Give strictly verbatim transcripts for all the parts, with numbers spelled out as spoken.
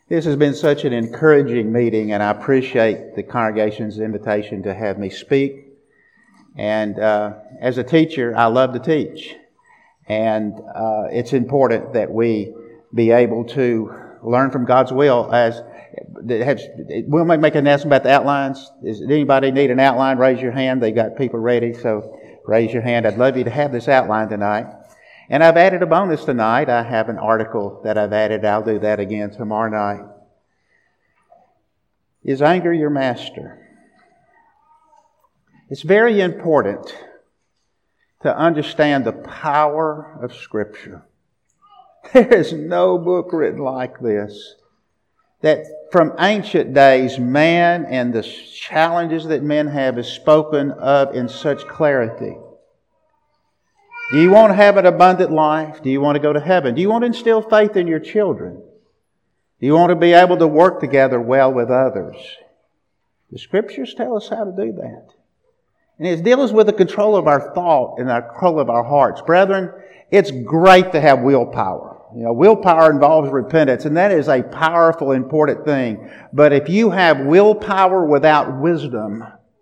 This has been such an encouraging meeting, and I appreciate the congregation's invitation to have me speak. And uh, as a teacher, I love to teach. And uh, it's important that we be able to learn from God's will. As have, we'll make an announcement about the outlines. Does anybody need an outline? Raise your hand. They got people ready, so raise your hand. I'd love you to have this outline tonight. And I've added a bonus tonight. I have an article that I've added. I'll do that again tomorrow night. Is anger your master? It's very important to understand the power of Scripture. There is no book written like this. That from ancient days, man and the challenges that men have is spoken of in such clarity. Do you want to have an abundant life? Do you want to go to heaven? Do you want to instill faith in your children? Do you want to be able to work together well with others? The Scriptures tell us how to do that. And it deals with the control of our thought and the control of our hearts. Brethren, it's great to have willpower. You know, willpower involves repentance, and that is a powerful, important thing. But if you have willpower without wisdom,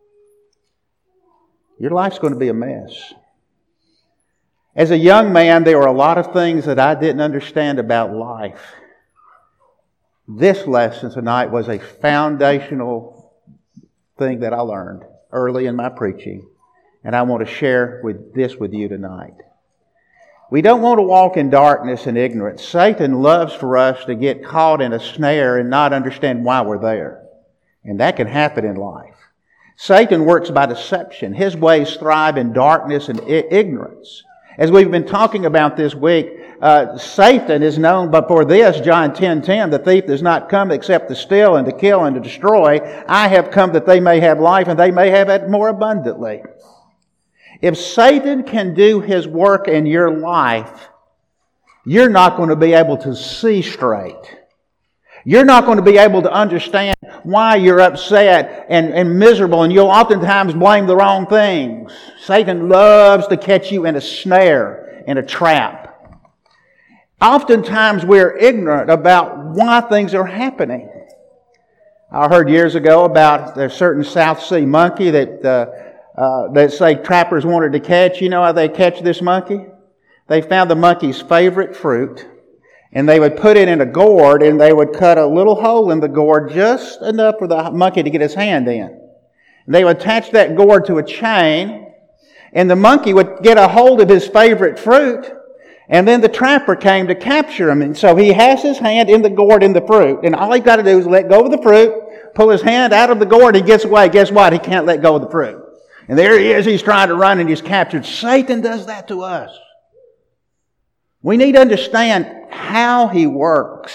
your life's going to be a mess. As a young man, there were a lot of things that I didn't understand about life. This lesson tonight was a foundational thing that I learned early in my preaching, and I want to share with this with you tonight. We don't want to walk in darkness and ignorance. Satan loves for us to get caught in a snare and not understand why we're there. And that can happen in life. Satan works by deception. His ways thrive in darkness and I- ignorance. As we've been talking about this week, uh, Satan is known but for this, John ten ten, the thief does not come except to steal and to kill and to destroy. I have come that they may have life and they may have it more abundantly. If Satan can do his work in your life, you're not going to be able to see straight. You're not going to be able to understand why you're upset and, and miserable, and you'll oftentimes blame the wrong things. Satan loves to catch you in a snare, in a trap. Oftentimes we're ignorant about why things are happening. I heard years ago about a certain South Sea monkey that uh, uh, that say trappers wanted to catch. You know how they catch this monkey? They found the monkey's favorite fruit, and they would put it in a gourd, and they would cut a little hole in the gourd just enough for the monkey to get his hand in. And they would attach that gourd to a chain, and the monkey would get a hold of his favorite fruit, and then the trapper came to capture him. And so he has his hand in the gourd in the fruit, and all he's got to do is let go of the fruit, pull his hand out of the gourd, and he gets away. Guess what? He can't let go of the fruit. And there he is. He's trying to run, and he's captured. Satan does that to us. We need to understand how he works.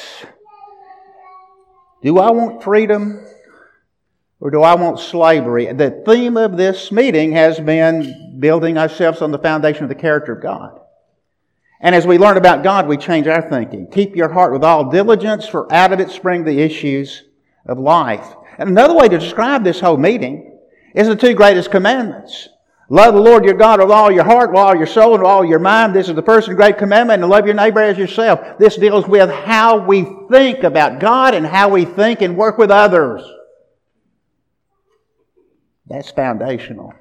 Do I want freedom or do I want slavery? The theme of this meeting has been building ourselves on the foundation of the character of God. And as we learn about God, we change our thinking. Keep your heart with all diligence, for out of it spring the issues of life. And another way to describe this whole meeting is the two greatest commandments. Love the Lord your God with all your heart, with all your soul, and with all your mind. This is the first and great commandment, and love your neighbor as yourself. This deals with how we think about God and how we think and work with others. That's foundational.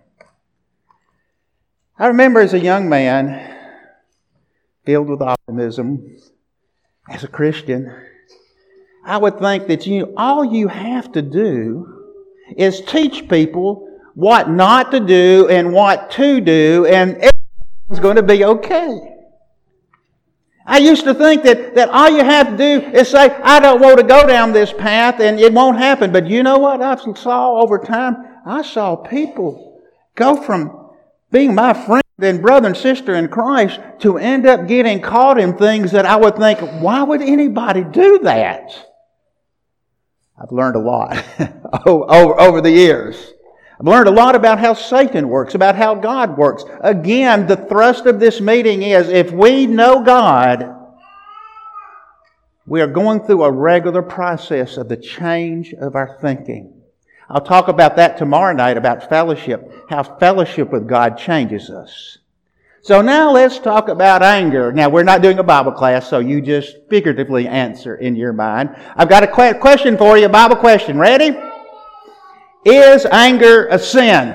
I remember as a young man, filled with optimism, as a Christian, I would think that you all you have to do is teach people what not to do and what to do, and everything's going to be okay. I used to think that, that all you have to do is say, I don't want to go down this path, and it won't happen. But you know what I saw over time? I saw people go from being my friend and brother and sister in Christ to end up getting caught in things that I would think, why would anybody do that? I've learned a lot over, over the years. I've learned a lot about how Satan works, about how God works. Again, the thrust of this meeting is if we know God, we are going through a regular process of the change of our thinking. I'll talk about that tomorrow night, about fellowship, how fellowship with God changes us. So now let's talk about anger. Now, we're not doing a Bible class, so you just figuratively answer in your mind. I've got a question for you, a Bible question. Ready? Is anger a sin?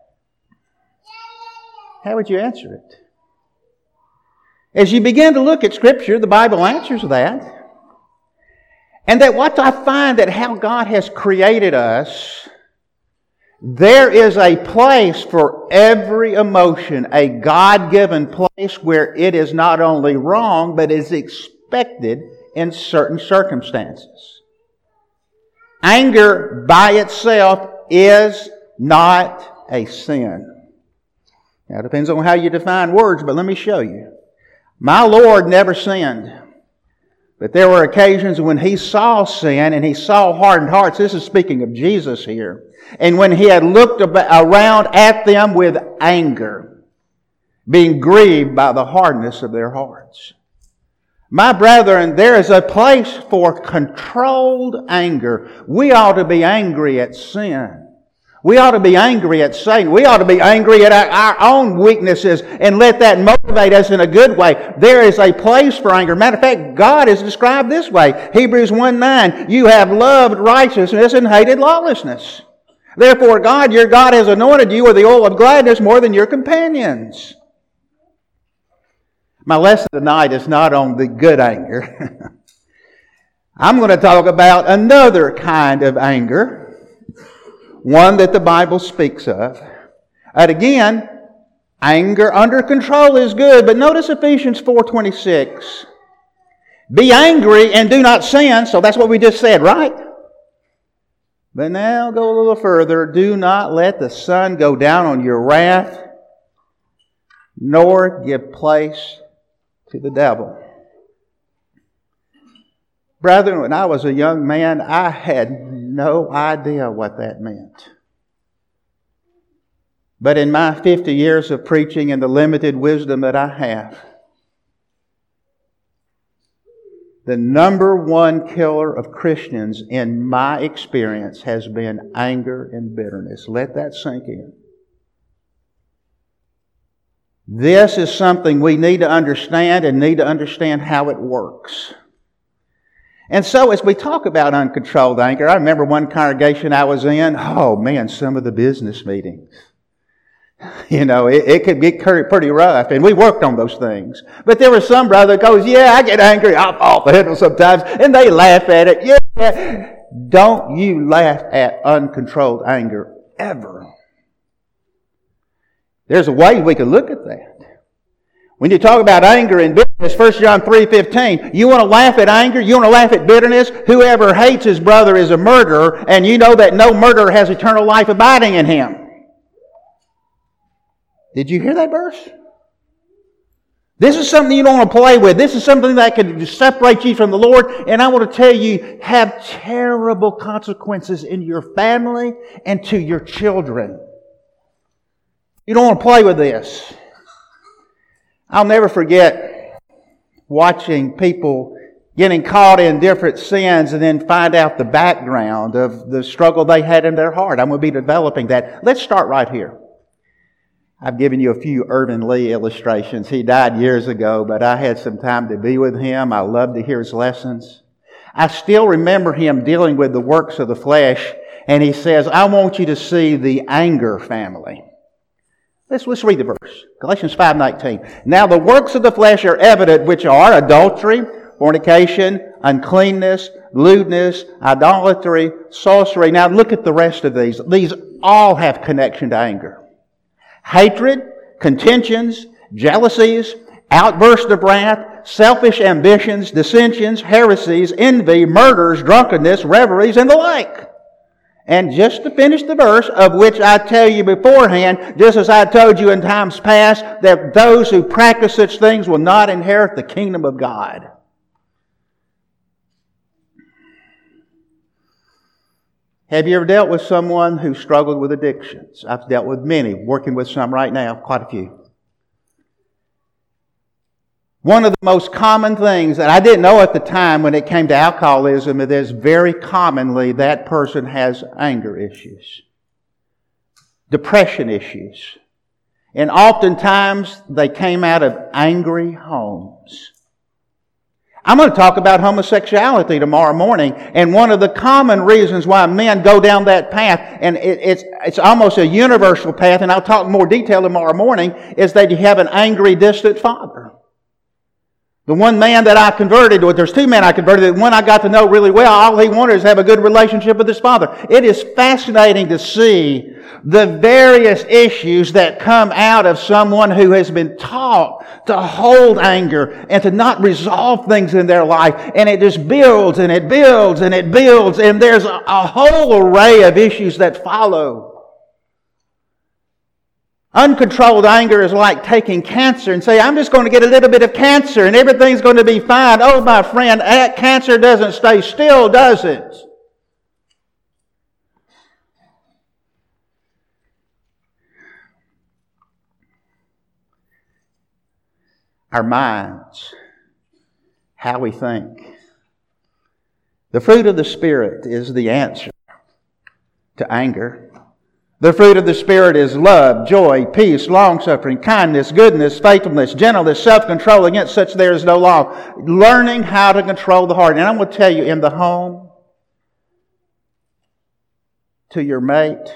How would you answer it? As you begin to look at Scripture, the Bible answers that. And that what I find that how God has created us, there is a place for every emotion, a God-given place where it is not only wrong, but is expected in certain circumstances. Anger by itself is not a sin. Now, it depends on how you define words, but let me show you. My Lord never sinned. But there were occasions when He saw sin and He saw hardened hearts. This is speaking of Jesus here. And when He had looked around at them with anger, being grieved by the hardness of their hearts. My brethren, there is a place for controlled anger. We ought to be angry at sin. We ought to be angry at Satan. We ought to be angry at our, our own weaknesses and let that motivate us in a good way. There is a place for anger. Matter of fact, God is described this way. Hebrews one nine, you have loved righteousness and hated lawlessness. Therefore, God, your God, has anointed you with the oil of gladness more than your companions. My lesson tonight is not on the good anger. I'm going to talk about another kind of anger. One that the Bible speaks of. And again, anger under control is good, but notice Ephesians four twenty-six. Be angry and do not sin. So that's what we just said, right? But now go a little further. Do not let the sun go down on your wrath, nor give place to the devil. Brethren, when I was a young man, I had no idea what that meant. But in my fifty years of preaching and the limited wisdom that I have, the number one killer of Christians in my experience has been anger and bitterness. Let that sink in. This is something we need to understand and need to understand how it works. And so as we talk about uncontrolled anger, I remember one congregation I was in, oh man, some of the business meetings. You know, it, it could get pretty rough, and we worked on those things. But there was some brother that goes, yeah, I get angry, I'll fall off the handle sometimes, and they laugh at it. Yeah. Don't you laugh at uncontrolled anger ever. There's a way we can look at that. When you talk about anger and bitterness, First John three fifteen, you want to laugh at anger? You want to laugh at bitterness? Whoever hates his brother is a murderer, and you know that no murderer has eternal life abiding in him. Did you hear that verse? This is something you don't want to play with. This is something that can separate you from the Lord, and I want to tell you, have terrible consequences in your family and to your children. You don't want to play with this. I'll never forget watching people getting caught in different sins and then find out the background of the struggle they had in their heart. I'm going to be developing that. Let's start right here. I've given you a few Irvin Lee illustrations. He died years ago, but I had some time to be with him. I loved to hear his lessons. I still remember him dealing with the works of the flesh, and he says, I want you to see the anger family. Let's, let's read the verse. Galatians five nineteen. Now the works of the flesh are evident, which are adultery, fornication, uncleanness, lewdness, idolatry, sorcery. Now look at the rest of these. These all have connection to anger. Hatred, contentions, jealousies, outbursts of wrath, selfish ambitions, dissensions, heresies, envy, murders, drunkenness, revelries, and the like. And just to finish the verse, of which I tell you beforehand, just as I told you in times past, that those who practice such things will not inherit the kingdom of God. Have you ever dealt with someone who struggled with addictions? I've dealt with many, working with some right now, quite a few. One of the most common things that I didn't know at the time when it came to alcoholism is very commonly that person has anger issues, depression issues. And oftentimes they came out of angry homes. I'm going to talk about homosexuality tomorrow morning, and one of the common reasons why men go down that path, and it, it's it's almost a universal path, and I'll talk in more detail tomorrow morning, is that you have an angry, distant father. The one man that I converted, or there's two men I converted, the one I got to know really well, all he wanted is to have a good relationship with his father. It is fascinating to see the various issues that come out of someone who has been taught to hold anger and to not resolve things in their life. And it just builds and it builds and it builds, and there's a, a whole array of issues that follow. Uncontrolled anger is like taking cancer and say, I'm just going to get a little bit of cancer and everything's going to be fine. Oh, my friend, that cancer doesn't stay still, does it? Our minds, how we think. The fruit of the Spirit is the answer to anger. The fruit of the Spirit is love, joy, peace, long-suffering, kindness, goodness, faithfulness, gentleness, self-control. Against such there is no law. Learning how to control the heart. And I'm going to tell you, in the home, to your mate,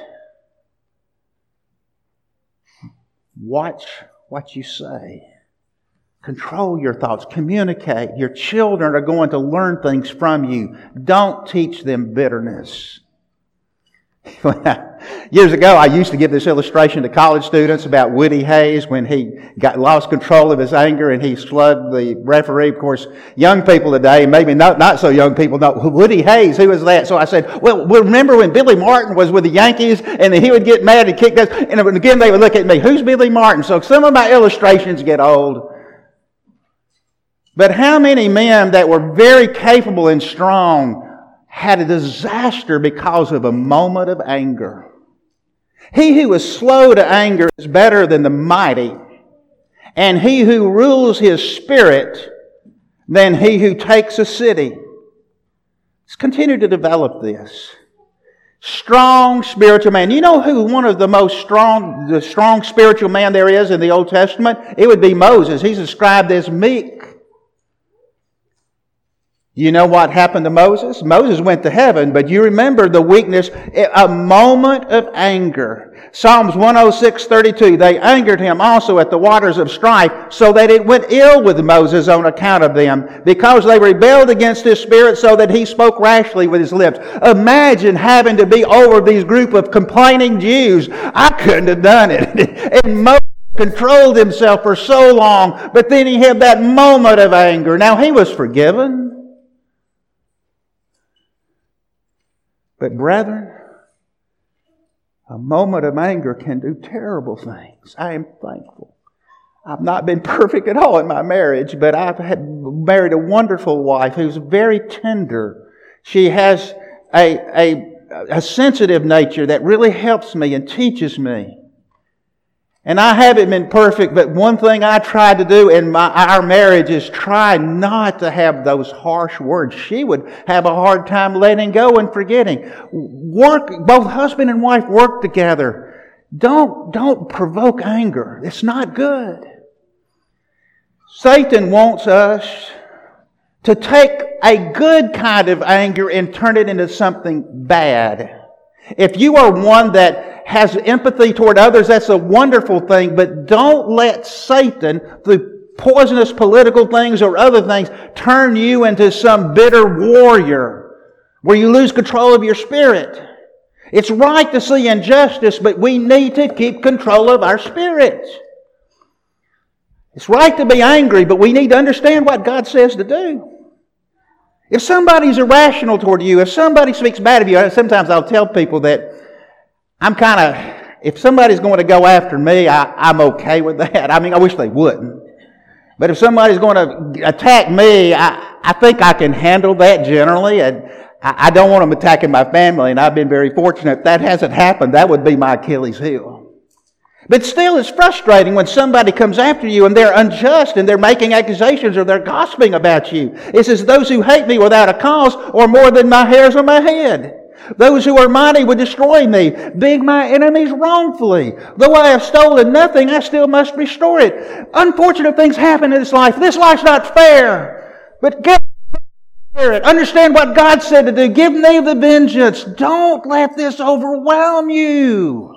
watch what you say. Control your thoughts. Communicate. Your children are going to learn things from you. Don't teach them bitterness. Years ago, I used to give this illustration to college students about Woody Hayes when he got lost control of his anger and he slugged the referee. Of course, young people today, maybe not, not so young people, know Woody Hayes, who was that? So I said, well, remember when Billy Martin was with the Yankees and then he would get mad and kick us, and again they would look at me, who's Billy Martin? So some of my illustrations get old. But how many men that were very capable and strong had a disaster because of a moment of anger? He who is slow to anger is better than the mighty, and he who rules his spirit than he who takes a city. Let's continue to develop this. Strong spiritual man. You know who one of the most strong, the strong spiritual man there is in the Old Testament? It would be Moses. He's described as meek. You know what happened to Moses? Moses went to heaven, but you remember the weakness, a moment of anger. Psalms one oh six thirty-two, they angered him also at the waters of strife, so that it went ill with Moses on account of them, because they rebelled against his spirit, so that he spoke rashly with his lips. Imagine having to be over these group of complaining Jews. I couldn't have done it. And Moses controlled himself for so long, but then he had that moment of anger. Now he was forgiven. But brethren, a moment of anger can do terrible things. I am thankful. I've not been perfect at all in my marriage, but I've had, married a wonderful wife who's very tender. She has a, a, a sensitive nature that really helps me and teaches me. And I haven't been perfect, but one thing I tried to do in my, our marriage is try not to have those harsh words. She would have a hard time letting go and forgetting. Work, both husband and wife work together. Don't, don't provoke anger. It's not good. Satan wants us to take a good kind of anger and turn it into something bad. If you are one that has empathy toward others, that's a wonderful thing, but don't let Satan, through poisonous political things or other things, turn you into some bitter warrior where you lose control of your spirit. It's right to see injustice, but we need to keep control of our spirit. It's right to be angry, but we need to understand what God says to do. If somebody's irrational toward you, if somebody speaks bad of you, sometimes I'll tell people that I'm kind of, if somebody's going to go after me, I, I'm okay with that. I mean, I wish they wouldn't. But if somebody's going to attack me, I, I think I can handle that generally. And I, I don't want them attacking my family, and I've been very fortunate. If that hasn't happened, that would be my Achilles heel. But still, it's frustrating when somebody comes after you and they're unjust and they're making accusations or they're gossiping about you. It says, those who hate me without a cause are more than my hairs on my head. Those who are mighty would destroy me, being my enemies wrongfully. Though I have stolen nothing, I still must restore it. Unfortunate things happen in this life. This life's not fair. But get it. Understand what God said to do. Give me the vengeance. Don't let this overwhelm you.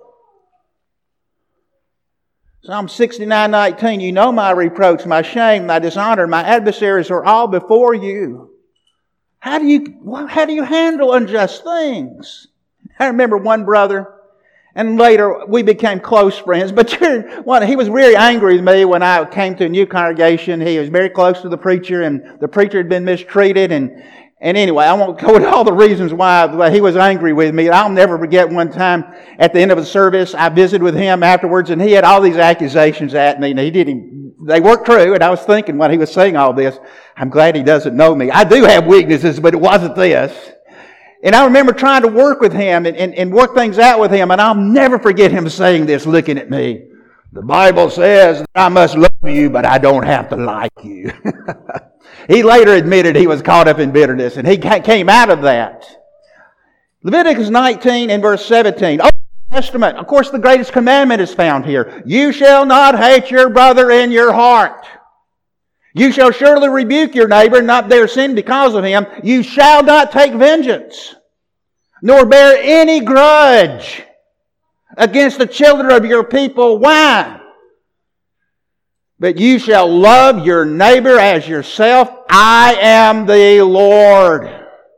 Psalm sixty-nine nineteen, you know my reproach, my shame, my dishonor, my adversaries are all before you. How do you, how do you handle unjust things? I remember one brother, and later we became close friends, but he was very angry with me when I came to a new congregation. He was very close to the preacher, and the preacher had been mistreated, and And anyway, I won't go into all the reasons why he was angry with me. I'll never forget one time at the end of the service, I visited with him afterwards, and he had all these accusations at me, and he didn't, they weren't true, and I was thinking when he was saying all this, I'm glad he doesn't know me. I do have weaknesses, but it wasn't this. And I remember trying to work with him and, and, and work things out with him, and I'll never forget him saying this, looking at me. The Bible says that I must love you, but I don't have to like you. He later admitted he was caught up in bitterness, and he came out of that. Leviticus nineteen and verse seventeen. Old Testament. Of course, the greatest commandment is found here. You shall not hate your brother in your heart. You shall surely rebuke your neighbor and not bear sin because of him. You shall not take vengeance, nor bear any grudge against the children of your people. Why? But you shall love your neighbor as yourself. I am the Lord.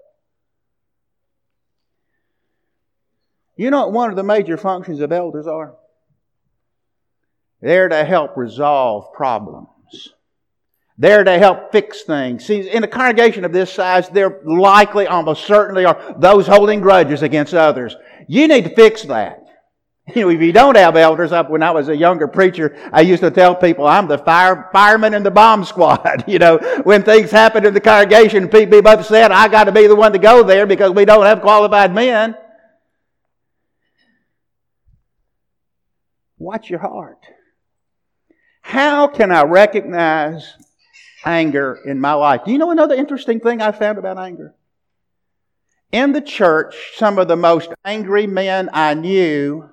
You know what one of the major functions of elders are? They're to help resolve problems. They're to help fix things. See, in a congregation of this size, there likely, almost certainly, are those holding grudges against others. You need to fix that. You know, if you don't have elders, up when I was a younger preacher, I used to tell people I'm the fire fireman in the bomb squad. You know, when things happen in the congregation, people be upset, I got to be the one to go there because we don't have qualified men. Watch your heart. How can I recognize anger in my life? Do you know another interesting thing I found about anger? In the church, some of the most angry men I knew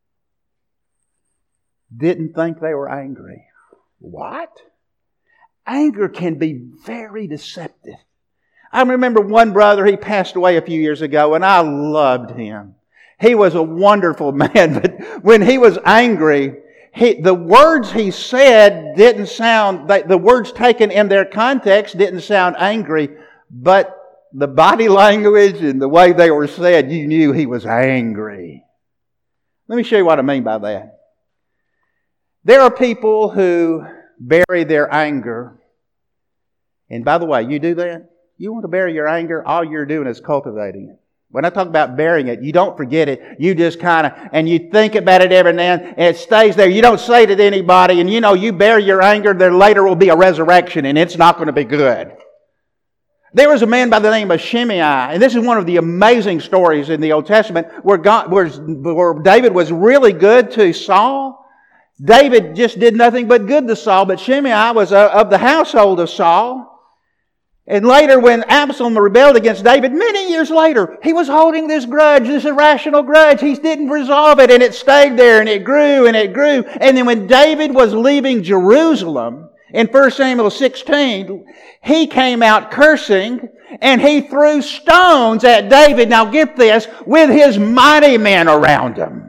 didn't think they were angry. What? Anger can be very deceptive. I remember one brother, he passed away a few years ago, and I loved him. He was a wonderful man, but when he was angry, he, the words he said didn't sound, the words taken in their context didn't sound angry, but the body language and the way they were said, you knew he was angry. Let me show you what I mean by that. There are people who bury their anger. And by the way, you do that? You want to bury your anger? All you're doing is cultivating it. When I talk about burying it, you don't forget it. You just kind of, and you think about it every now and then, and it stays there. You don't say it to anybody, and you know, you bury your anger, there later will be a resurrection, and it's not going to be good. There was a man by the name of Shimei, and this is one of the amazing stories in the Old Testament where God, where, where David was really good to Saul. David just did nothing but good to Saul, but Shimei was of the household of Saul. And later when Absalom rebelled against David, many years later, he was holding this grudge, this irrational grudge. He didn't resolve it, and it stayed there, and it grew, and it grew. And then when David was leaving Jerusalem, in First Samuel sixteen, he came out cursing, and he threw stones at David, now get this, with his mighty men around him.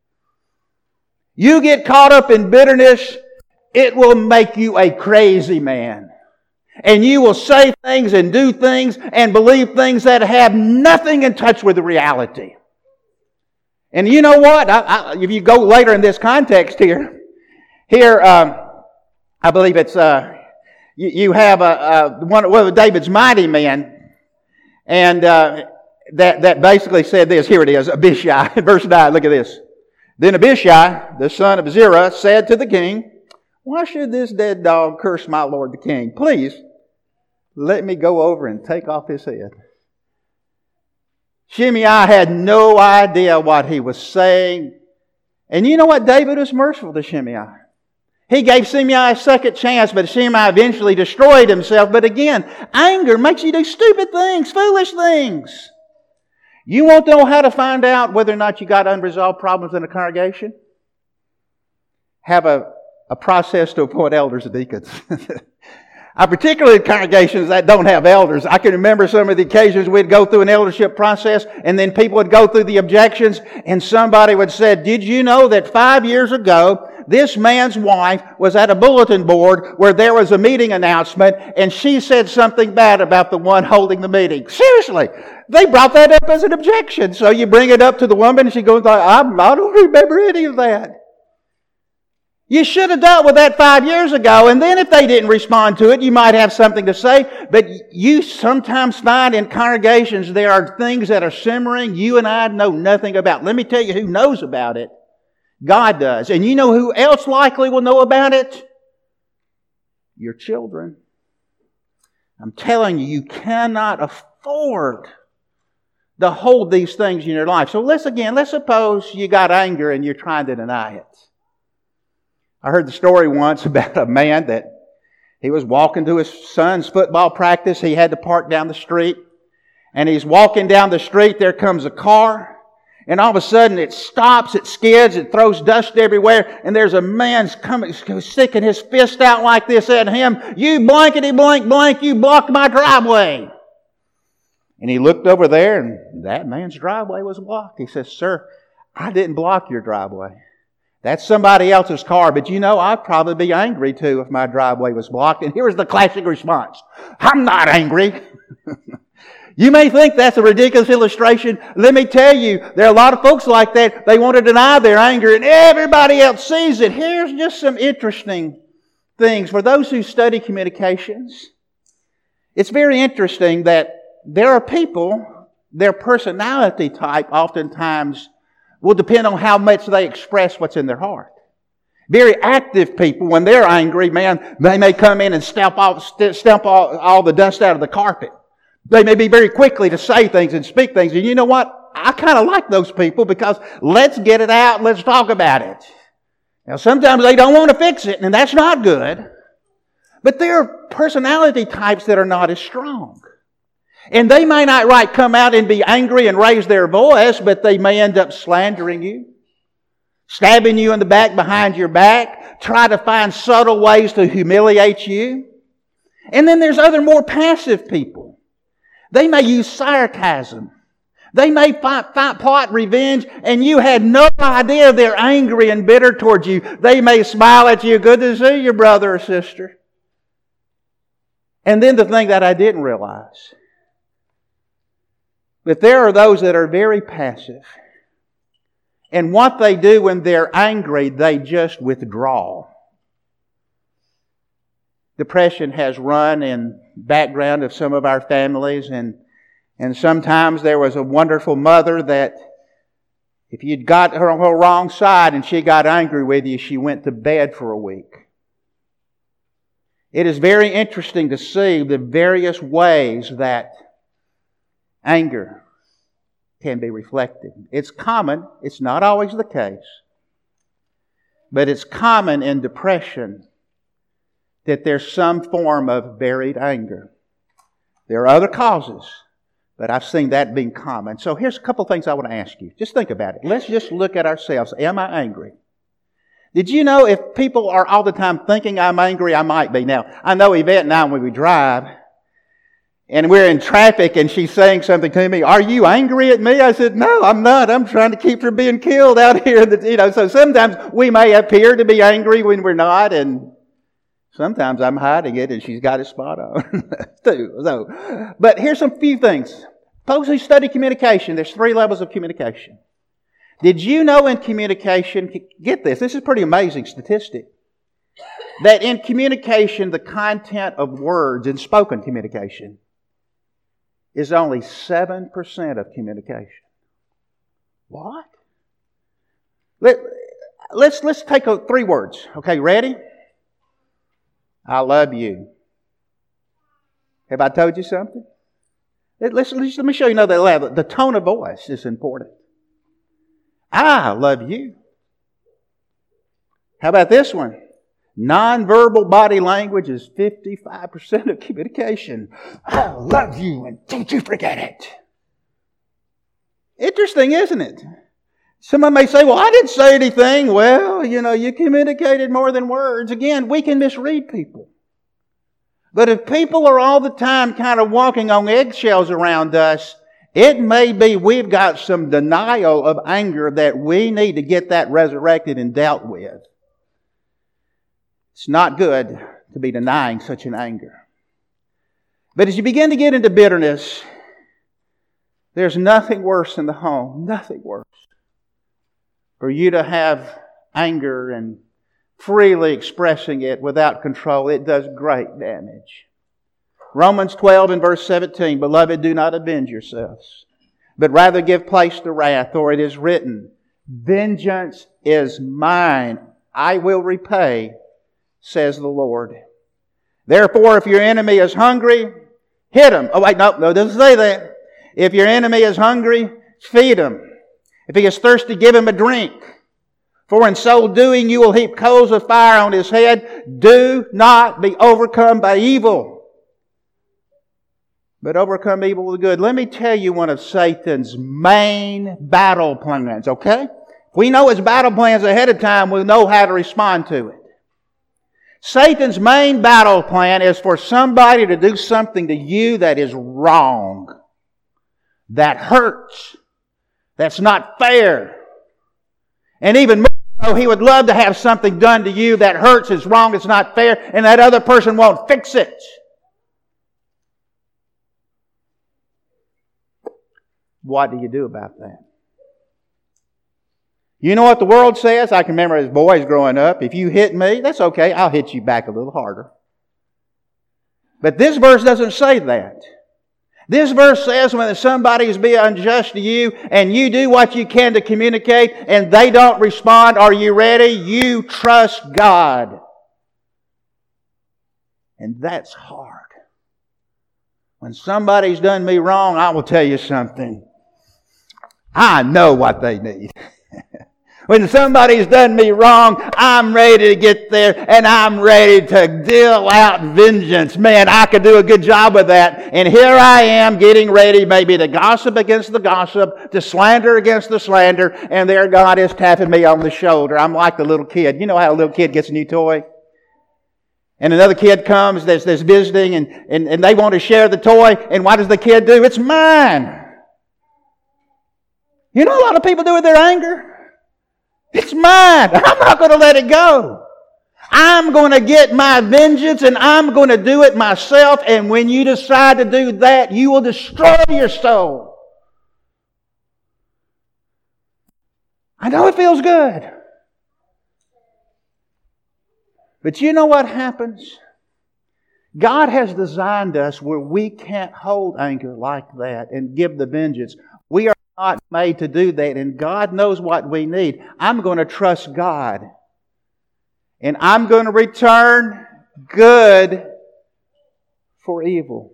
You get caught up in bitterness, it will make you a crazy man. And you will say things and do things and believe things that have nothing in touch with the reality. And you know what? I, I, if you go later in this context here, here um, I believe it's uh, you, you have a, a one, one of David's mighty men, and uh, that that basically said this. Here it is, Abishai, verse nine. Look at this. Then Abishai, the son of Zerah, said to the king, "Why should this dead dog curse my lord the king? Please, let me go over and take off his head." Shimei had no idea what he was saying. And you know what? David was merciful to Shimei. He gave Shimei a second chance, but Shimei eventually destroyed himself. But again, anger makes you do stupid things, foolish things. You want to know how to find out whether or not you got unresolved problems in a congregation? Have a, a process to appoint elders and deacons. I particularly in congregations that don't have elders. I can remember some of the occasions we'd go through an eldership process and then people would go through the objections and somebody would say, did you know that five years ago this man's wife was at a bulletin board where there was a meeting announcement and she said something bad about the one holding the meeting? Seriously. They brought that up as an objection. So you bring it up to the woman and she goes, I, I don't remember any of that. You should have dealt with that five years ago, and then if they didn't respond to it, you might have something to say. But you sometimes find in congregations there are things that are simmering you and I know nothing about. Let me tell you who knows about it. God does. And you know who else likely will know about it? Your children. I'm telling you, you cannot afford to hold these things in your life. So let's again, let's suppose you got anger and you're trying to deny it. I heard the story once about a man that he was walking to his son's football practice. He had to park down the street. And he's walking down the street. There comes a car. And all of a sudden it stops, it skids, it throws dust everywhere. And there's a man coming, sticking his fist out like this at him. You blankety blank blank, you blocked my driveway. And he looked over there and that man's driveway was blocked. He says, sir, I didn't block your driveway. That's somebody else's car, but you know, I'd probably be angry too if my driveway was blocked. And here's the classic response. I'm not angry. You may think that's a ridiculous illustration. Let me tell you, there are a lot of folks like that. They want to deny their anger and everybody else sees it. Here's just some interesting things. For those who study communications, it's very interesting that there are people, their personality type oftentimes will depend on how much they express what's in their heart. Very active people, when they're angry, man, they may come in and stamp all, stamp all, all the dust out of the carpet. They may be very quickly to say things and speak things. And you know what? I kind of like those people because let's get it out, let's talk about it. Now sometimes they don't want to fix it, and that's not good. But there are personality types that are not as strong. And they may not right come out and be angry and raise their voice, but they may end up slandering you, stabbing you in the back behind your back, try to find subtle ways to humiliate you. And then there's other more passive people. They may use sarcasm. They may fight, fight, plot revenge, and you had no idea they're angry and bitter towards you. They may smile at you, good to see you, brother or sister. And then the thing that I didn't realize, but there are those that are very passive. And what they do when they're angry, they just withdraw. Depression has run in the background of some of our families. And, and sometimes there was a wonderful mother that if you'd got her on her wrong side and she got angry with you, she went to bed for a week. It is very interesting to see the various ways that anger can be reflected. It's common. It's not always the case. But it's common in depression that there's some form of buried anger. There are other causes, but I've seen that being common. So here's a couple things I want to ask you. Just think about it. Let's just look at ourselves. Am I angry? Did you know if people are all the time thinking I'm angry, I might be? Now, I know Yvette and I, when we drive, and we're in traffic and she's saying something to me, are you angry at me? I said, no, I'm not. I'm trying to keep from being killed out here. You know, so sometimes we may appear to be angry when we're not, and sometimes I'm hiding it and she's got it spot on too. So, but here's some few things. Folks who study communication, there's three levels of communication. Did you know in communication, get this, this is a pretty amazing statistic, that in communication, the content of words in spoken communication is only seven percent of communication. What? Let, let's, let's take a, three words. Okay, ready? I love you. Have I told you something? Let, let's, let's, let me show you another level. The tone of voice is important. I love you. How about this one? Nonverbal body language is fifty-five percent of communication. I love you and don't you forget it. Interesting, isn't it? Someone may say, well, I didn't say anything. Well, you know, you communicated more than words. Again, we can misread people. But if people are all the time kind of walking on eggshells around us, it may be we've got some denial of anger that we need to get that resurrected and dealt with. It's not good to be denying such an anger. But as you begin to get into bitterness, there's nothing worse in the home, nothing worse, for you to have anger and freely expressing it without control. It does great damage. Romans twelve and verse seventeen, Beloved, do not avenge yourselves, but rather give place to wrath, for it is written, Vengeance is mine, I will repay, says the Lord. Therefore, if your enemy is hungry, hit him. Oh wait, no, no, it doesn't say that. If your enemy is hungry, feed him. If he is thirsty, give him a drink. For in so doing, you will heap coals of fire on his head. Do not be overcome by evil, but overcome evil with good. Let me tell you one of Satan's main battle plans, okay? If we know his battle plans ahead of time, we'll know how to respond to it. Satan's main battle plan is for somebody to do something to you that is wrong, that hurts, that's not fair. And even more so, he would love to have something done to you that hurts, is wrong, it's not fair, and that other person won't fix it. What do you do about that? You know what the world says? I can remember as boys growing up, if you hit me, that's okay, I'll hit you back a little harder. But this verse doesn't say that. This verse says when somebody is being unjust to you and you do what you can to communicate and they don't respond, are you ready? You trust God. And that's hard. When somebody's done me wrong, I will tell you something. I know what they need. When somebody's done me wrong, I'm ready to get there and I'm ready to deal out vengeance. Man, I could do a good job with that. And here I am getting ready maybe to gossip against the gossip, to slander against the slander, and there God is tapping me on the shoulder. I'm like the little kid. You know how a little kid gets a new toy? And another kid comes that's, that's visiting and, and, and they want to share the toy, and what does the kid do? It's mine. You know what a lot of people do with their anger? It's mine. I'm not going to let it go. I'm going to get my vengeance and I'm going to do it myself. And when you decide to do that, you will destroy your soul. I know it feels good. But you know what happens? God has designed us where we can't hold anger like that and give the vengeance. We are not made to do that, and God knows what we need. I'm going to trust God. And I'm going to return good for evil.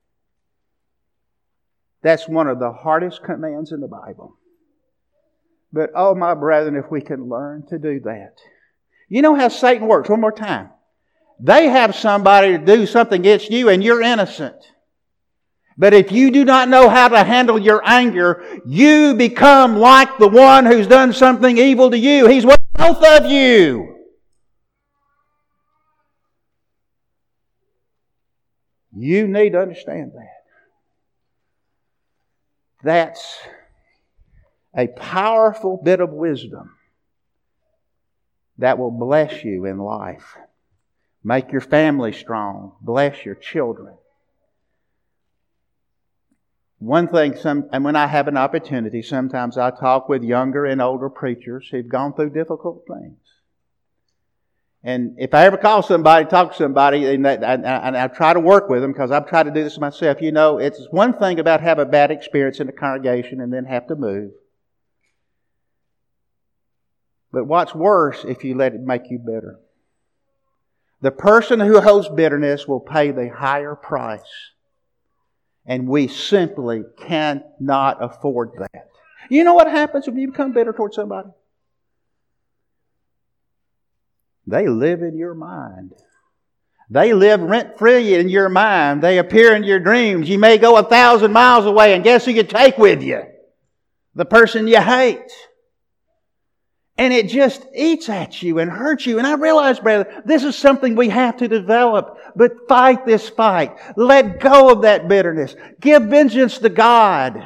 That's one of the hardest commands in the Bible. But oh, my brethren, if we can learn to do that. You know how Satan works, one more time. They have somebody to do something against you and you're innocent. But if you do not know how to handle your anger, you become like the one who's done something evil to you. He's with both of you. You need to understand that. That's a powerful bit of wisdom that will bless you in life. Make your family strong. Bless your children. One thing, some, and when I have an opportunity, sometimes I talk with younger and older preachers who've gone through difficult things. And if I ever call somebody, talk to somebody, and, that, and, and I try to work with them, because I've tried to do this myself, you know, it's one thing about have a bad experience in the congregation and then have to move. But what's worse if you let it make you bitter? The person who holds bitterness will pay the higher price. And we simply cannot afford that. You know what happens when you become bitter towards somebody? They live in your mind. They live rent-free in your mind. They appear in your dreams. You may go a thousand miles away, and guess who you take with you? the person you hate. And it just eats at you and hurts you. And I realize, brother, this is something we have to develop. But fight this fight. Let go of that bitterness. Give vengeance to God.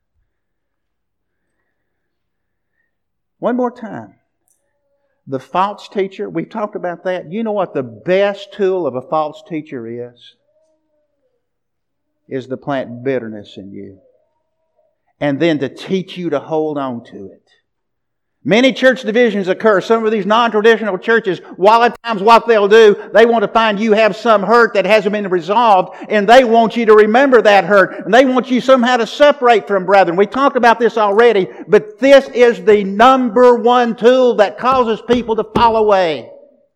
One more time. The false teacher, we've talked about that. You know what the best tool of a false teacher is? Is to plant bitterness in you. And then to teach you to hold on to it. Many church divisions occur. Some of these non-traditional churches, while at times what they'll do, they want to find you have some hurt that hasn't been resolved, and they want you to remember that hurt, and they want you somehow to separate from brethren. We talked about this already, but this is the number one tool that causes people to fall away.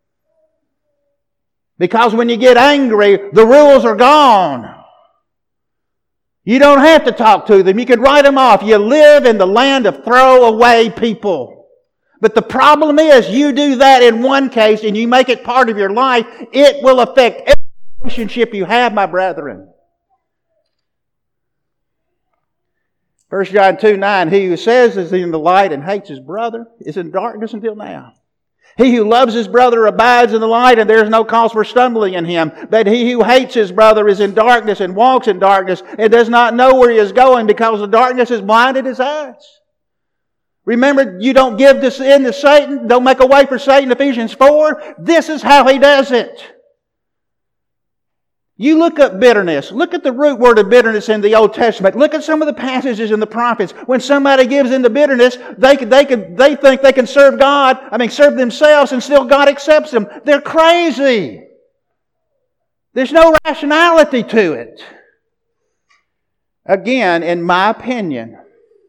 Because when you get angry, the rules are gone. You don't have to talk to them. You can write them off. You live in the land of throwaway people. But the problem is, you do that in one case and you make it part of your life, it will affect every relationship you have, my brethren. First John two nine, he who says is in the light and hates his brother is in darkness until now. He who loves his brother abides in the light, and there is no cause for stumbling in him. But he who hates his brother is in darkness and walks in darkness and does not know where he is going, because the darkness has blinded his eyes. Remember, you don't give this in to Satan. Don't make a way for Satan, Ephesians four. This is how he does it. You look up bitterness. Look at the root word of bitterness in the Old Testament. Look at some of the passages in the prophets. When somebody gives into bitterness, they could, they could, they think they can serve God, I mean serve themselves, and still God accepts them. They're crazy. There's no rationality to it. Again, in my opinion,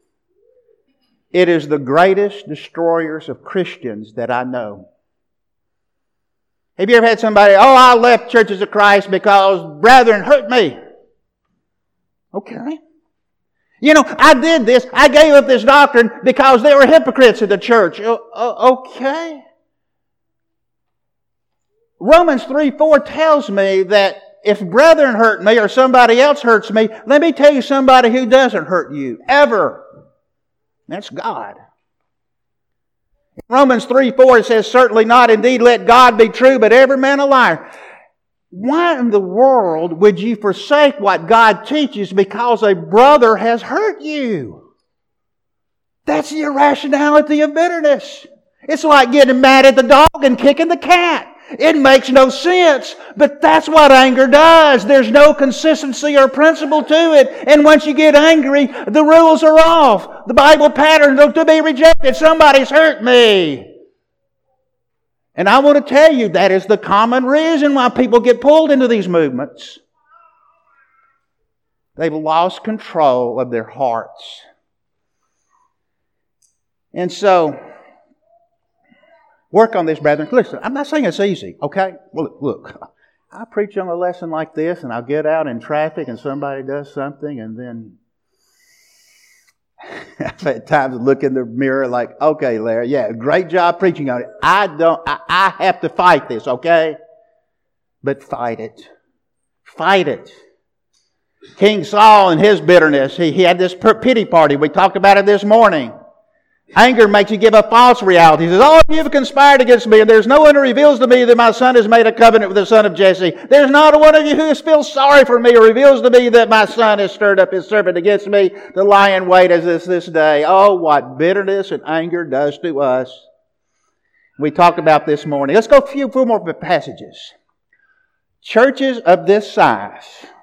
it is the greatest destroyers of Christians that I know. Have you ever had somebody, oh, I left Churches of Christ because brethren hurt me? Okay. You know, I did this, I gave up this doctrine because they were hypocrites in the church. Okay. Romans three four tells me that if brethren hurt me or somebody else hurts me, let me tell you somebody who doesn't hurt you, ever. That's God. In Romans three four it says, certainly not, indeed let God be true, but every man a liar. Why in the world would you forsake what God teaches because a brother has hurt you? That's the irrationality of bitterness. It's like getting mad at the dog and kicking the cat. It makes no sense, but that's what anger does. There's no consistency or principle to it. And once you get angry, the rules are off. The Bible patterns are to be rejected. Somebody's hurt me. And I want to tell you, that is the common reason why people get pulled into these movements. They've lost control of their hearts. And so, work on this, brethren. Listen, I'm not saying it's easy, okay? Well, look, I preach on a lesson like this, and I'll get out in traffic, and somebody does something, and then I've had times to look in the mirror like, okay, Larry, yeah, great job preaching on it. I don't, I, I have to fight this, okay? But fight it. Fight it. King Saul and his bitterness, he, he had this pity party. We talked about it this morning. Anger makes you give a false reality. He says, all of you have conspired against me, and there's no one who reveals to me that my son has made a covenant with the son of Jesse. There's not one of you who feels sorry for me or reveals to me that my son has stirred up his serpent against me to lie in wait as this this day. Oh, what bitterness and anger does to us. We talked about this morning. Let's go a few, few more passages. Churches of this size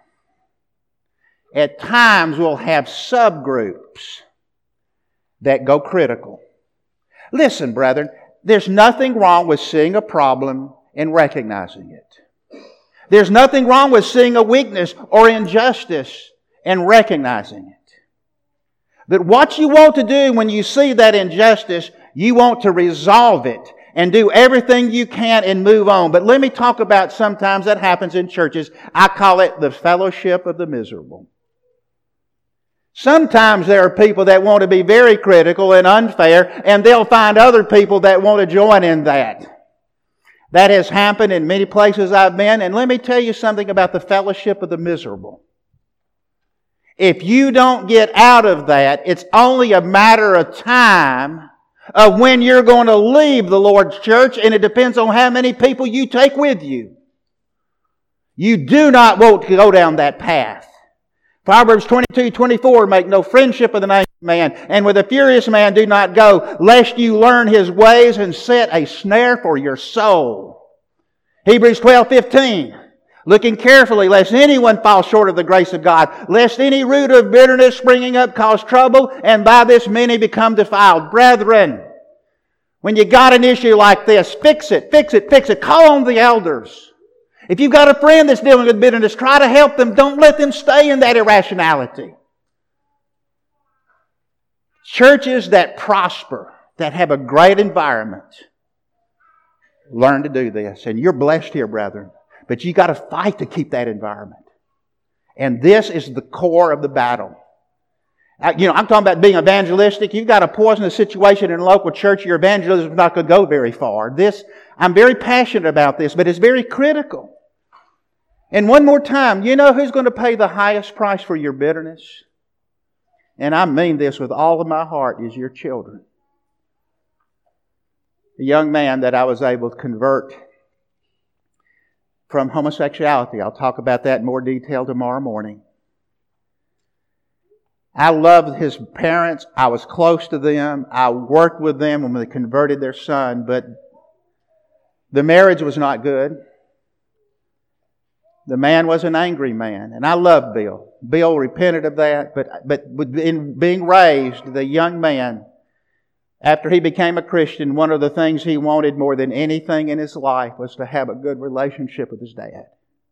at times will have subgroups that go critical. Listen, brethren, there's nothing wrong with seeing a problem and recognizing it. There's nothing wrong with seeing a weakness or injustice and recognizing it. But what you want to do when you see that injustice, you want to resolve it and do everything you can and move on. But let me talk about sometimes that happens in churches. I call it the fellowship of the miserable. Sometimes there are people that want to be very critical and unfair, and they'll find other people that want to join in that. That has happened in many places I've been, and let me tell you something about the fellowship of the miserable. If you don't get out of that, it's only a matter of time of when you're going to leave the Lord's church, and it depends on how many people you take with you. You do not want to go down that path. Proverbs twenty-two twenty-four, make no friendship with an angry man, and with a furious man do not go, lest you learn his ways and set a snare for your soul. Hebrews twelve fifteen, looking carefully lest anyone fall short of the grace of God, lest any root of bitterness springing up cause trouble, and by this many become defiled. Brethren, when you got an issue like this, fix it, fix it, fix it. Call on the elders. If you've got a friend that's dealing with bitterness, try to help them. Don't let them stay in that irrationality. Churches that prosper, that have a great environment, learn to do this. And you're blessed here, brethren. But you've got to fight to keep that environment. And this is the core of the battle. You know, I'm talking about being evangelistic. You've got a poisonous situation in a local church, your evangelism is not going to go very far. This, I'm very passionate about this, but it's very critical. And one more time, you know who's going to pay the highest price for your bitterness? And I mean this with all of my heart, is your children. The young man that I was able to convert from homosexuality, I'll talk about that in more detail tomorrow morning. I loved his parents. I was close to them. I worked with them when they converted their son, but the marriage was not good. The man was an angry man, and I loved Bill. Bill repented of that, but but in being raised, the young man, after he became a Christian, one of the things he wanted more than anything in his life was to have a good relationship with his dad.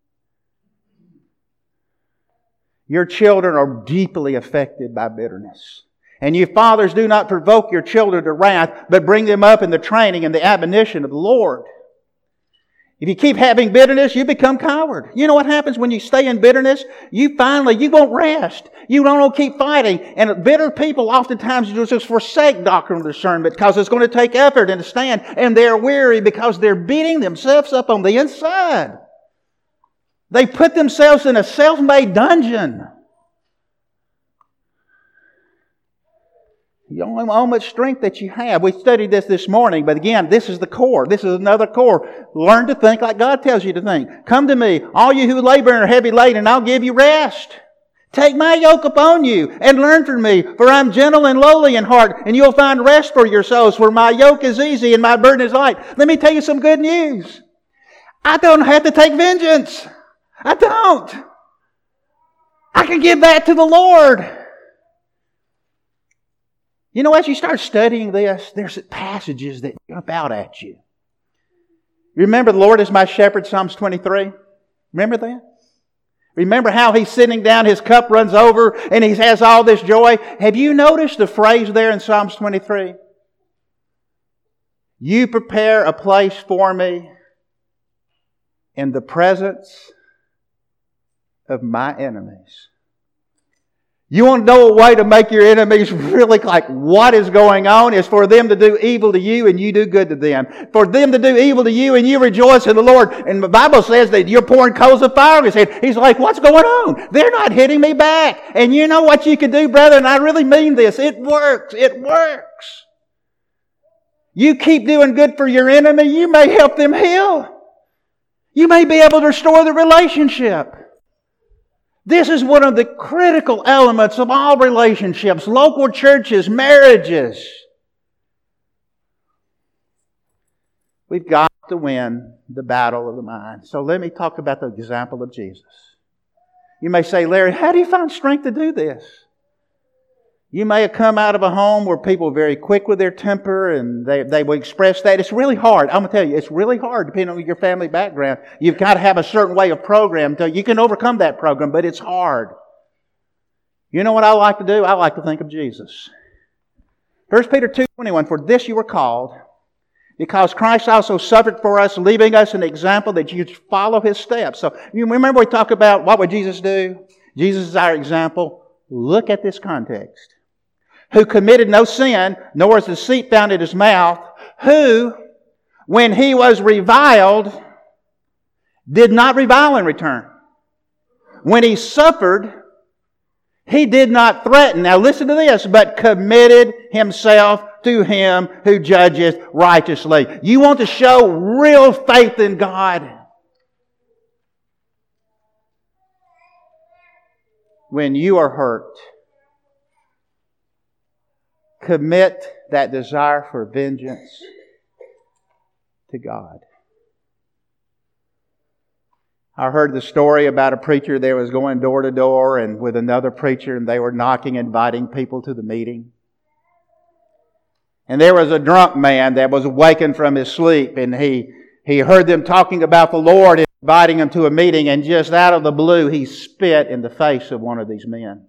Your children are deeply affected by bitterness. And you fathers, do not provoke your children to wrath, but bring them up in the training and the admonition of the Lord. If you keep having bitterness, you become coward. You know what happens when you stay in bitterness? You finally, you won't rest. You don't keep fighting. And bitter people oftentimes just forsake doctrinal discernment because it's going to take effort and to stand. And they're weary because they're beating themselves up on the inside. They put themselves in a self-made dungeon. You don't know how much strength that you have. We studied this this morning, but again, this is the core. This is another core. Learn to think like God tells you to think. Come to me, all you who labor and are heavy laden, and I'll give you rest. Take my yoke upon you and learn from me, for I'm gentle and lowly in heart, and you'll find rest for your souls, for my yoke is easy and my burden is light. Let me tell you some good news. I don't have to take vengeance. I don't. I can give that to the Lord. You know, as you start studying this, there's passages that jump out at you. Remember, the Lord is my shepherd, Psalms twenty-three? Remember that? Remember how He's sitting down, His cup runs over, and He has all this joy? Have you noticed the phrase there in Psalms twenty-three? You prepare a place for me in the presence of my enemies. You want to know a way to make your enemies really like what is going on? Is for them to do evil to you and you do good to them. For them to do evil to you and you rejoice in the Lord. And the Bible says that you're pouring coals of fire on his head. He's like, what's going on? They're not hitting me back. And you know what you can do, brother? And I really mean this. It works. It works. You keep doing good for your enemy, you may help them heal. You may be able to restore the relationship. This is one of the critical elements of all relationships, local churches, marriages. We've got to win the battle of the mind. So let me talk about the example of Jesus. You may say, Larry, how do you find strength to do this? You may have come out of a home where people are very quick with their temper and they, they will express that. It's really hard. I'm going to tell you, it's really hard depending on your family background. You've got to have a certain way of program until you can overcome that program, but it's hard. You know what I like to do? I like to think of Jesus. First Peter two twenty-one, for this you were called, because Christ also suffered for us, leaving us an example that you follow His steps. So you remember we talked about what would Jesus do? Jesus is our example. Look at this context. Who committed no sin, nor is deceit found in His mouth, who, when He was reviled, did not revile in return. When He suffered, He did not threaten, now listen to this, but committed himself to Him who judges righteously. You want to show real faith in God? When you are hurt, commit that desire for vengeance to God. I heard the story about a preacher that was going door to door and with another preacher, and they were knocking, inviting people to the meeting. And there was a drunk man that was awakened from his sleep, and he, he heard them talking about the Lord and inviting him to a meeting, and just out of the blue, he spit in the face of one of these men.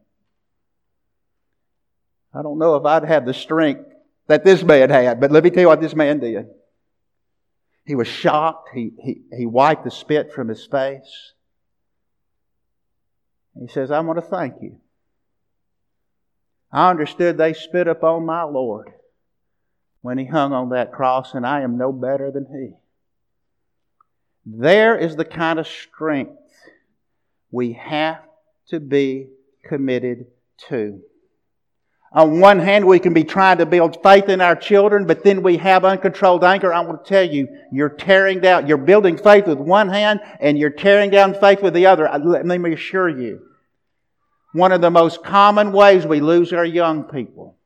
I don't know if I'd have the strength that this man had, but let me tell you what this man did. He was shocked. He, he, he wiped the spit from his face. He says, I want to thank you. I understood they spit upon my Lord when He hung on that cross, and I am no better than He. There is the kind of strength we have to be committed to. On one hand, we can be trying to build faith in our children, but then we have uncontrolled anger. I want to tell you, you're tearing down, you're building faith with one hand, and you're tearing down faith with the other. Let me assure you, one of the most common ways we lose our young people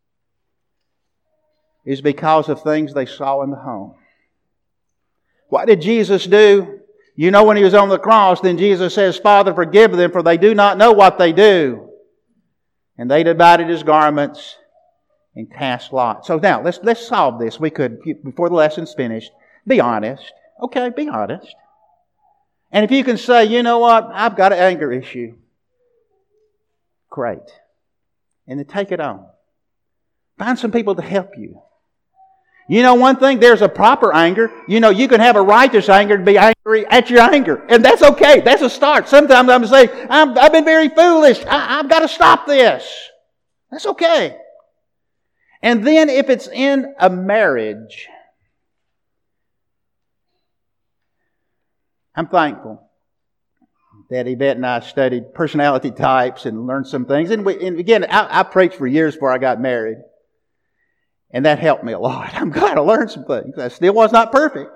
is because of things they saw in the home. What did Jesus do? You know, when He was on the cross, then Jesus says, Father, forgive them, for they do not know what they do. And they divided His garments and cast lots. So now, let's let's solve this. We could, before the lesson's finished, be honest. Okay, be honest. And if you can say, you know what, I've got an anger issue. Great. And then take it on. Find some people to help you. You know one thing, there's a proper anger. You know, you can have a righteous anger and be angry at your anger. And that's okay. That's a start. Sometimes I'm going to say, I'm, I've been very foolish. I, I've got to stop this. That's okay. And then if it's in a marriage, I'm thankful that Yvette and I studied personality types and learned some things. And, we, and again, I, I preached for years before I got married. And that helped me a lot. I'm glad I learned some things. I still was not perfect.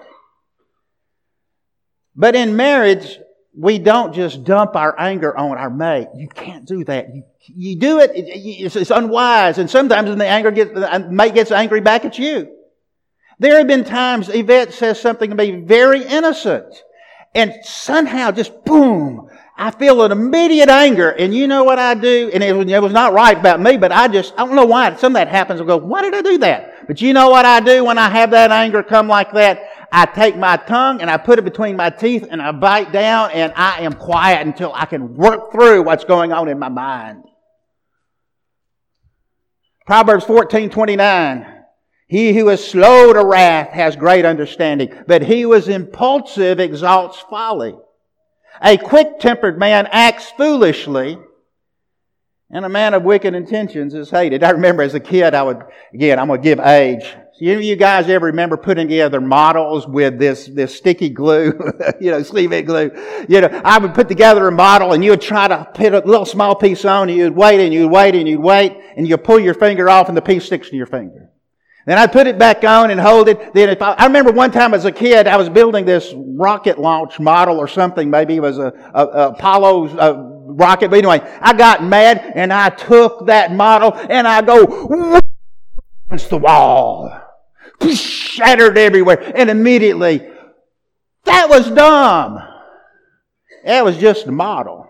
But in marriage, we don't just dump our anger on our mate. You can't do that. You, you do it, it's, it's unwise. And sometimes when the anger gets, the mate gets angry back at you. There have been times Yvette says something to me very innocent. And somehow just boom, I feel an immediate anger. And you know what I do? And it was, it was not right about me, but I just, I don't know why. Some of that happens. I go, why did I do that? But you know what I do when I have that anger come like that? I take my tongue and I put it between my teeth and I bite down and I am quiet until I can work through what's going on in my mind. Proverbs fourteen twenty-nine. He who is slow to wrath has great understanding, but he who is impulsive exalts folly. A quick-tempered man acts foolishly, and a man of wicked intentions is hated. I remember as a kid, I would, again, I'm going to give age. So any of you guys ever remember putting together models with this, this sticky glue, you know, cement glue? You know, I would put together a model and you would try to put a little small piece on and you'd wait and you'd wait and you'd wait and you'd pull your finger off and the piece sticks to your finger. Then I'd put it back on and hold it. Then if I, I remember one time as a kid, I was building this rocket launch model or something. Maybe it was a, a, a Apollo's uh, rocket. But anyway, I got mad and I took that model and I go against the wall. Shattered everywhere. And immediately, that was dumb. That was just a model.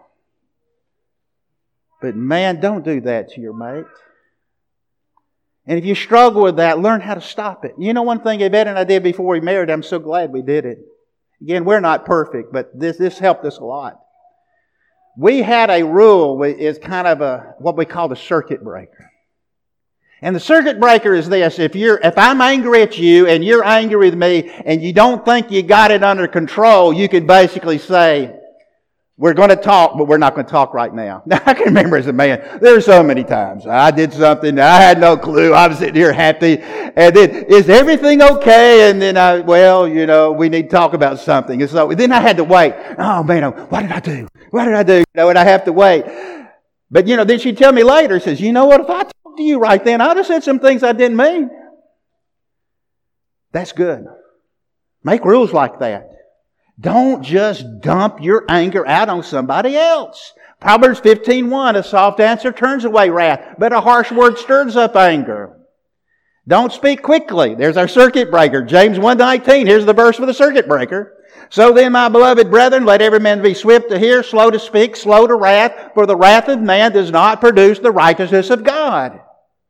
But man, don't do that to your mate. And if you struggle with that, learn how to stop it. You know one thing Yvette and I did before we married, I'm so glad we did it. Again, we're not perfect, but this, this helped us a lot. We had a rule, it's kind of a what we call the circuit breaker. And the circuit breaker is this: if you're, if I'm angry at you and you're angry with me and you don't think you got it under control, you could basically say, we're going to talk, but we're not going to talk right now. Now, I can remember as a man, there were so many times I did something, I had no clue, I was sitting here happy, and then, is everything okay? And then I, well, you know, we need to talk about something. And so then I had to wait. Oh man, what did I do? What did I do? You know, and I have to wait. But, you know, then she'd tell me later, says, you know what, if I talked to you right then, I'd have said some things I didn't mean. That's good. Make rules like that. Don't just dump your anger out on somebody else. Proverbs fifteen one, a soft answer turns away wrath, but a harsh word stirs up anger. Don't speak quickly. There's our circuit breaker. James one nineteen, here's the verse for the circuit breaker. So then, my beloved brethren, let every man be swift to hear, slow to speak, slow to wrath, for the wrath of man does not produce the righteousness of God.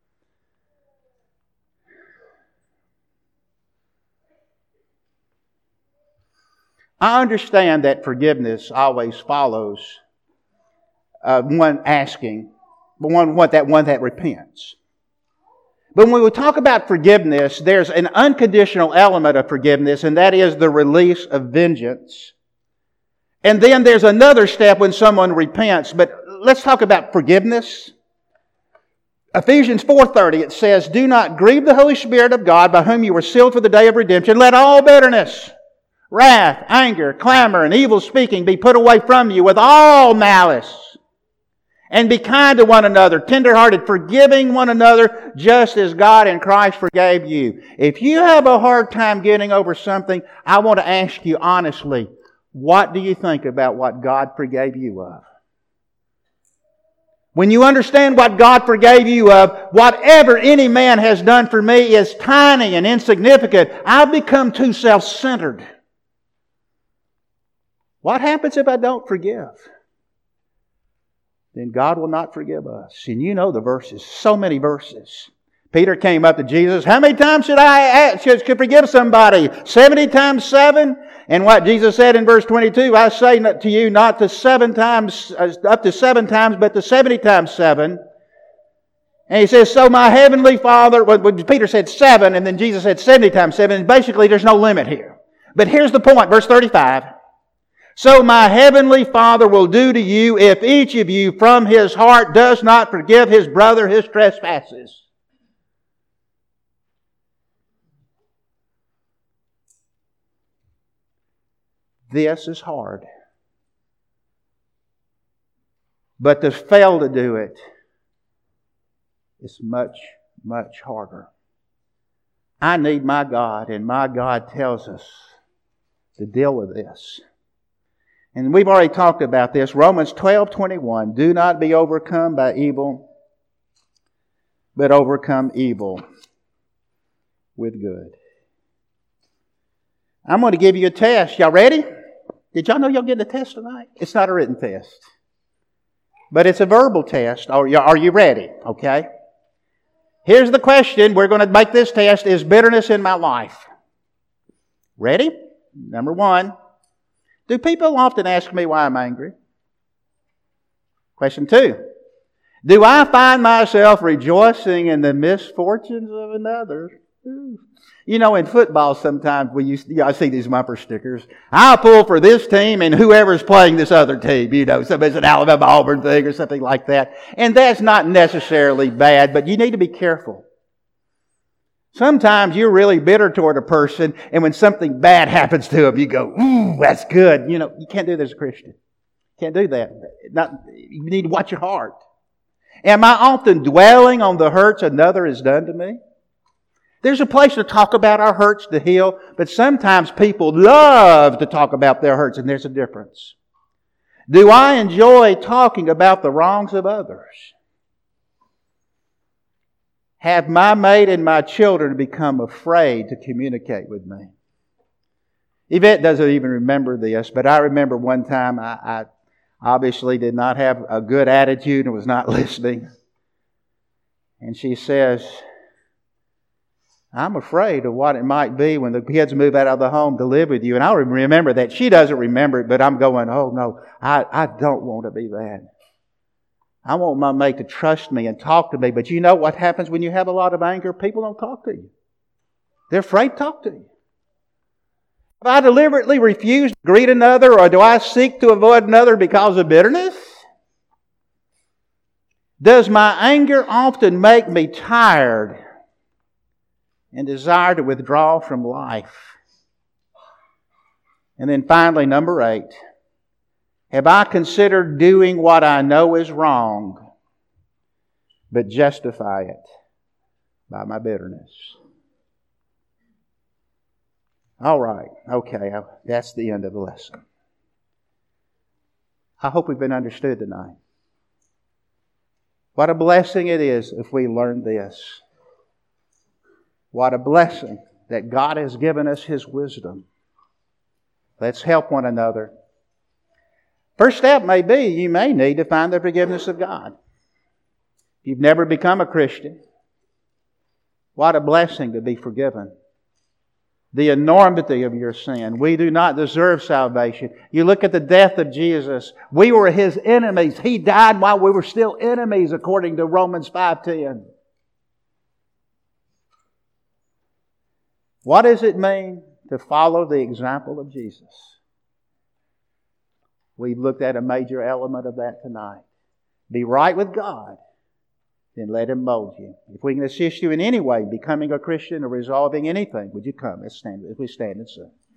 I understand that forgiveness always follows uh, one asking, but one, one that one that repents. But when we talk about forgiveness, there's an unconditional element of forgiveness, and that is the release of vengeance. And then there's another step when someone repents. But let's talk about forgiveness. Ephesians four thirty, it says, do not grieve the Holy Spirit of God, by whom you were sealed for the day of redemption. Let all bitterness, wrath, anger, clamor, and evil speaking be put away from you with all malice. And be kind to one another, tenderhearted, forgiving one another, just as God in Christ forgave you. If you have a hard time getting over something, I want to ask you honestly, what do you think about what God forgave you of? When you understand what God forgave you of, whatever any man has done for me is tiny and insignificant. I've become too self-centered. What happens if I don't forgive? Then God will not forgive us. And you know the verses, so many verses. Peter came up to Jesus. How many times should I ask, should forgive somebody? Seventy times seven? And what Jesus said in verse twenty-two, I say to you, not to seven times, up to seven times, but to seventy times seven. And he says, so my heavenly Father, well, Peter said seven, and then Jesus said seventy times seven. And basically, there's no limit here. But here's the point, verse thirty-five. So my heavenly Father will do to you if each of you from his heart does not forgive his brother his trespasses. This is hard. But to fail to do it is much, much harder. I need my God, and my God tells us to deal with this. And we've already talked about this. Romans twelve twenty-one. Do not be overcome by evil, but overcome evil with good. I'm going to give you a test. Y'all ready? Did y'all know y'all getting a test tonight? It's not a written test. But it's a verbal test. Are you, are you ready? Okay. Here's the question. We're going to make this test. Is bitterness in my life? Ready? Number one. Do people often ask me why I'm angry? Question two. Do I find myself rejoicing in the misfortunes of another? You know, in football sometimes we used to, you know, I see these bumper stickers. I'll pull for this team and whoever's playing this other team. You know, somebody's an Alabama Auburn thing or something like that. And that's not necessarily bad, but you need to be careful. Sometimes you're really bitter toward a person, and when something bad happens to them, you go, ooh, that's good. You know, you can't do that as a Christian. You can't do that. Not, you need to watch your heart. Am I often dwelling on the hurts another has done to me? There's a place to talk about our hurts to heal, but sometimes people love to talk about their hurts, and there's a difference. Do I enjoy talking about the wrongs of others? Have my mate and my children become afraid to communicate with me? Yvette doesn't even remember this, but I remember one time I, I obviously did not have a good attitude and was not listening. And she says, I'm afraid of what it might be when the kids move out of the home to live with you. And I remember that. She doesn't remember it, but I'm going, oh no, I, I don't want to be that. I want my mate to trust me and talk to me. But you know what happens when you have a lot of anger? People don't talk to you. They're afraid to talk to you. Have I deliberately refused to greet another, or do I seek to avoid another because of bitterness? Does my anger often make me tired and desire to withdraw from life? And then finally, number eight. Have I considered doing what I know is wrong but justify it by my bitterness. All right. Okay. That's the end of the lesson. I hope we've been understood tonight. What a blessing it is if we learn this. What a blessing that God has given us His wisdom. Let's help one another. First step may be you may need to find the forgiveness of God. If you've never become a Christian, what a blessing to be forgiven. The enormity of your sin. We do not deserve salvation. You look at the death of Jesus. We were His enemies. He died while we were still enemies, according to Romans five ten. What does it mean to follow the example of Jesus? We've looked at a major element of that tonight. Be right with God, then let Him mold you. If we can assist you in any way, becoming a Christian or resolving anything, would you come? Let's stand, if we stand and sing.